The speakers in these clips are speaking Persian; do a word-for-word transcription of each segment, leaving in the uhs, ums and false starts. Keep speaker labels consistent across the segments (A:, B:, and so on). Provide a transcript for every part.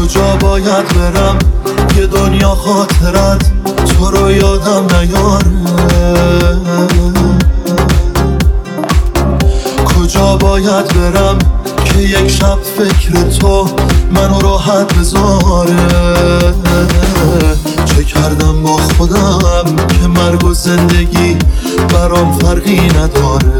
A: کجا باید برم که دنیا خاطرت تو رو یادم نیاره؟ کجا باید برم که یک شب فکر تو منو راحت بذاره؟ چه کردم با خودم که مرگ و زندگی برام فرقی نداره؟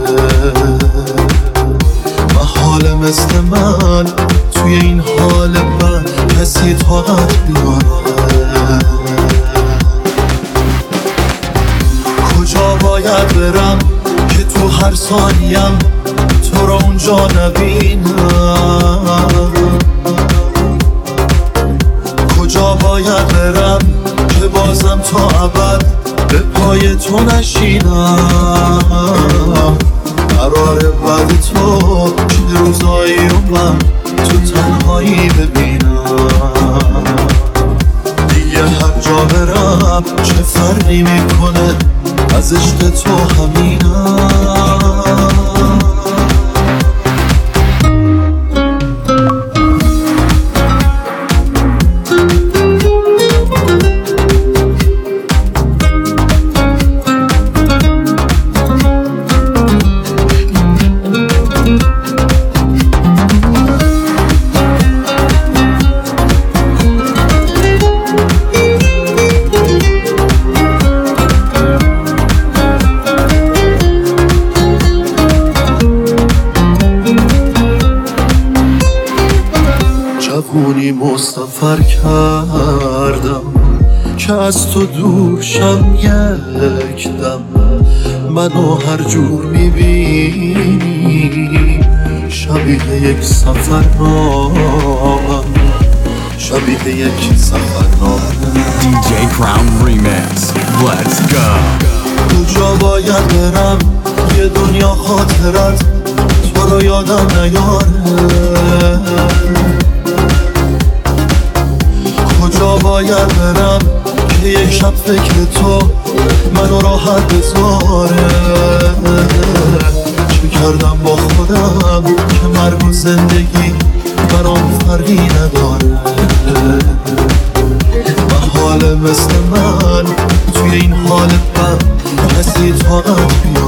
A: محاله مثل من توی این حال من کسی طاقت بیاره؟ کجا باید برم که تو هر ثانیم تو رو اونجا نبینم؟ کجا باید برم که بازم تا ابد به پای تو نشینم؟ قراره بعد تو چه روزایی رو من تو تنهایی ببینم؟ دیگه هر جا برم چه فرقی میکنه از عشق تو همینم؟ جوونی مسافر کردم که از تو دور شم یک دم، منو هر جور میبینی شبیه یک سفرنامه، شبیه یک سفرنامه.
B: دی جی Crown Remix. Let's go.
A: کجا باید برم یه دنیا خاطرت تو رو یادم نیاره؟ کجا باید برم که یک شب فکر تو منو راحت بذاره؟ چه کردم با خودم که مرگ و زندگی برام فرقی نداره؟ محاله مثل من توی این حال من کسی طاقت بیاره؟